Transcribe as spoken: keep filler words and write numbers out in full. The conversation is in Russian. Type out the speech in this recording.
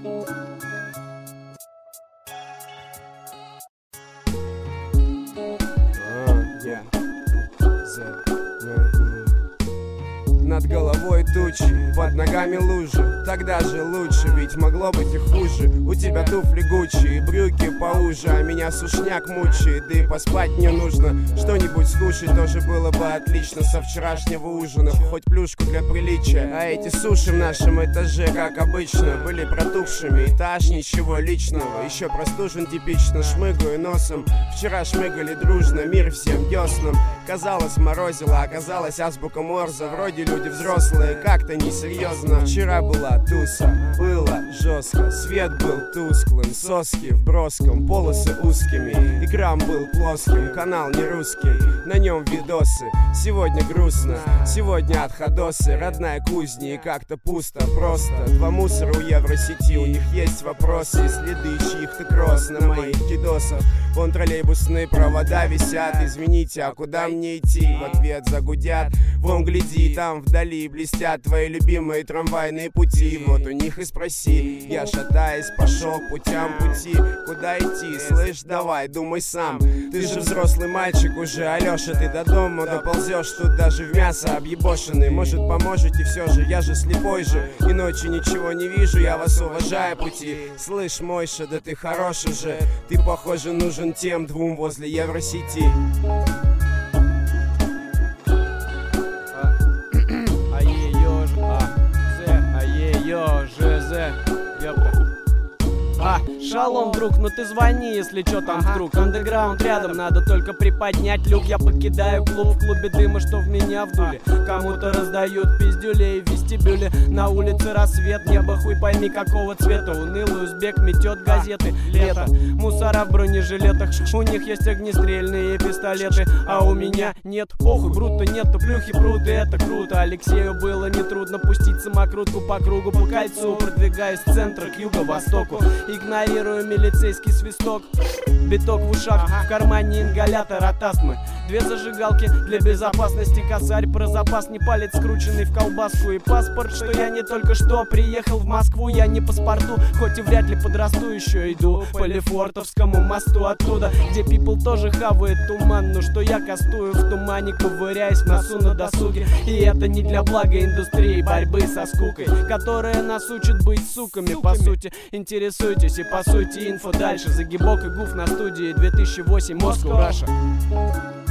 Над головой тучи, под ногами лужи. Тогда же лучше, ведь могло быть и хуже. У тебя туфли Гуччи, брюки поуже, а меня сушняк мучает. Да и поспать мне нужно, что-нибудь скушать тоже было бы отлично. Со вчерашнего ужина, хоть плюшку для приличия. А эти суши в нашем этаже, как обычно, были протухшими. Этаж, ничего личного, еще простужен типично. Шмыгаю носом, вчера шмыгали дружно, мир всем деснам. Казалось, морозило, оказалось азбука Морзе. Вроде люди взрослые, как-то несерьезно. Вчера была туса, было жестко. Свет был тусклым, соски в броском, полосы узкими. Экран был плоским, канал не русский, на нем видосы. Сегодня грустно, сегодня отходосы. Родная кузня и как-то пусто, просто. Два мусора у Евросети, у них есть вопросы и следы чьих-то кросс на моих кидосах. Вон троллейбусные провода висят. Извините, а куда мне идти? В ответ загудят. Вон гляди, там вдали блестят твои любимые трамвайные пути. Вот у них и спроси. Я, шатаясь, пошел путям пути. Куда идти? Слышь, давай, думай сам. Ты же взрослый мальчик уже, Алеша, ты до дома доползешь. Тут даже в мясо объебошенный. Может, поможете все же, я же слепой же. И ночью ничего не вижу, я вас уважаю пути. Слышь, Мойша, да ты хорош уже. Ты, похоже, нужен тем двум возле Евросети. А, шалом, друг, ну ты звони, если чё там вдруг. Андеграунд рядом, надо только приподнять люк. Я покидаю клуб, в клубе дыма, что в меня вдули. Кому-то раздают пиздюлей в вестибюле. На улице рассвет, небо хуй пойми какого цвета. Унылый узбек метет газеты. Лето, мусора в бронежилетах. У них есть огнестрельные пистолеты, а у меня нет. Похуй, брута нету, плюхи прут, и это круто. Алексею было нетрудно пустить самокрутку по кругу, по кольцу. Продвигаюсь с центра к юго-востоку. Игнорирую милицейский свисток. Биток в ушах, в кармане ингалятор от астмы. Две зажигалки для безопасности. Косарь про запас, не палец скрученный в колбаску. И паспорт, что я не только что приехал в Москву. Я не паспорту, хоть и вряд ли подрасту. Еще иду по Лефортовскому мосту оттуда, где people тоже хавает туман. Но что я кастую в тумане, ковыряясь в носу на досуге. И это не для блага индустрии борьбы со скукой, которая нас учит быть суками, по сути. Интересуйтесь и по сути инфо дальше. Загибок и гуф на студии две тысячи восемь, Москва, Раша.